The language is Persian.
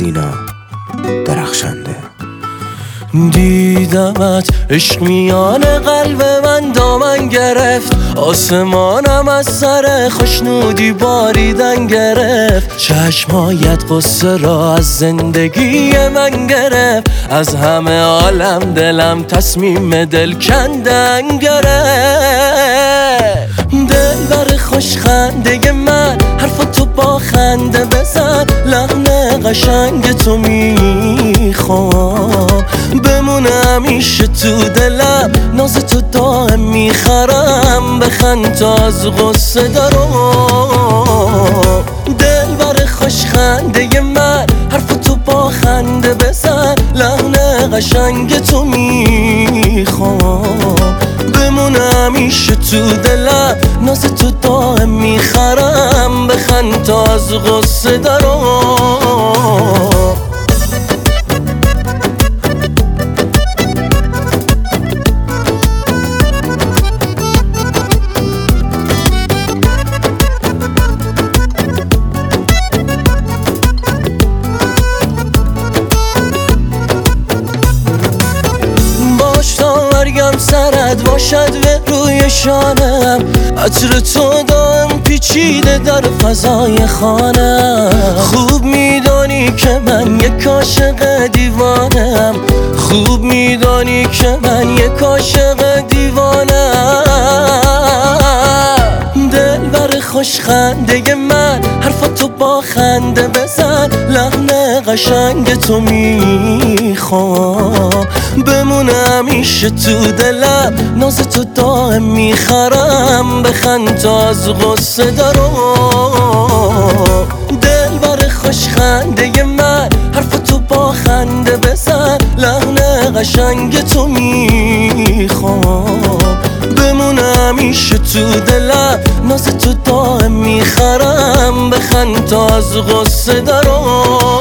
سینا درخشنده. دیدمت عشق میان قلب من دامن گرفت، آسمانم از سر خوشنودی باریدن گرفت. چشمایت قصه را از زندگی من گرفت، از همه عالم دلم تصمیم دل کندن گرفت. دلبر خوش خنده من حرف تو با خنده بزن، لحن قشنگ تو میخوام بمونه همیشه تو دلم، ناز تو دائم میخرم بخند تا از غصه دارم. دلبر خوش خنده من حرف تو با خنده بزن، لحن قشنگ تو میخوام بمونه همیشه تو دلم، ناز تو دائم میخرم بخند تا از غصه دارم. مرگم سرد باشد به روی شانم، عطر تو دائم پیچیده در فضای خانم. خوب میدانی که من یک عاشق دیوانم، خوب میدانی که من یک عاشق دیوانم. دلبر خوش خنده من حرف تو با خنده بزن، لحن قشنگ تو میخوام بمونه همیشه تو دلم، ناز تو دائم میخرم بخند تا از غصه دارم. دلبر خوش خنده من حرف تو با خنده بزن، لحن قشنگ تو میخوام بمونه همیشه تو دلم، ناز تو دائم میخرم بخند تا از غصه دارم.